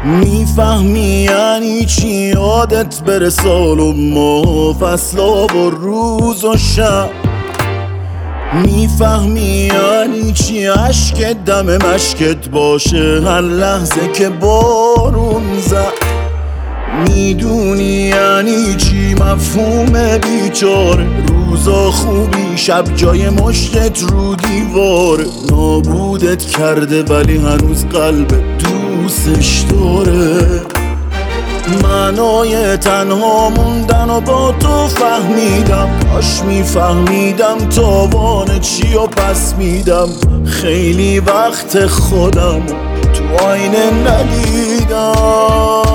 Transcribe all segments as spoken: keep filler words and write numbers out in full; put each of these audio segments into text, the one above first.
میفهمی یعنی چی یادت بره سال و ماه، فصلا و روز و شب. میفهمی یعنی چی عشقت دم مشکت باشه هر لحظه که بارون زد. میدونی یعنی چی مفهوم بیچاره، روزا خوبی شب جای مشتت رو دیواره. نابودت کرده ولی هنوز قلب دوستش داره. معنای تنها موندن و با تو فهمیدم، کاش میفهمیدم تاوان چی و پس میدم. خیلی وقت خودم تو آینه ندیدم.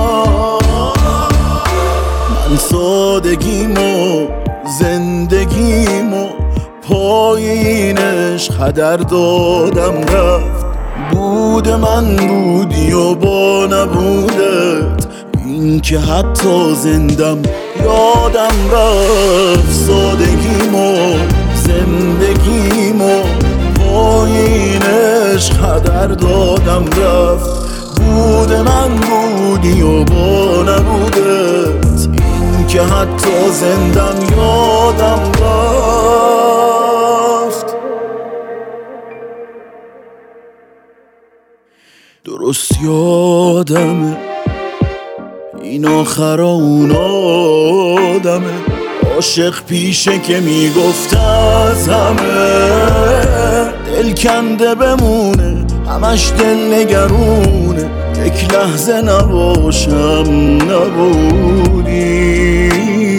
من سادگیمو زندگیمو پای این عشق هدر دادم رفت. بود من بودی و با نبودت این که حتی زندم یادم رفت. سادگیمو زندگیمو پای این عشق هدر دادم رفت. بود من بودی و با نبودت این که حتی زندم یادم رفت. درست یادمه این آخر اون آدمه، عاشق پیشه که میگفت از همه دل کنده بمونه، همش دل نگرونه. یک لحظه نباشم نبودی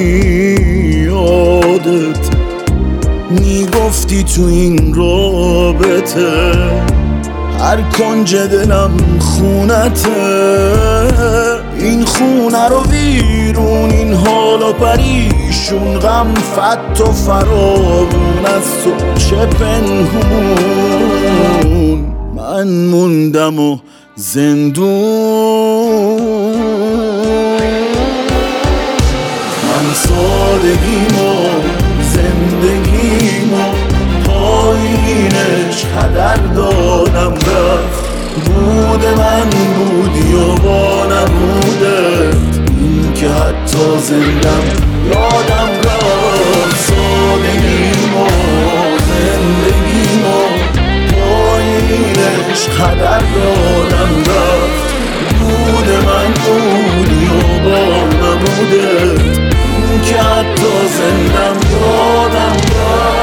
یادت، میگفتی تو این رابطه هر کنج دلم خونته. این خونه رو بیرون این حال و پریشون، غم فت و فراوون از تو چه پنهون. من موندم و زندون. من سادگیمو زندگیمو پایینش هدر دادم رفت. بود من بودی و با نبودت این که حتی زندم یادم رفت. سادگیمو زندگیمو پایینش هدر دادم رفت. بود من بودی و با نبودت این که حتی زندم یادم رفت.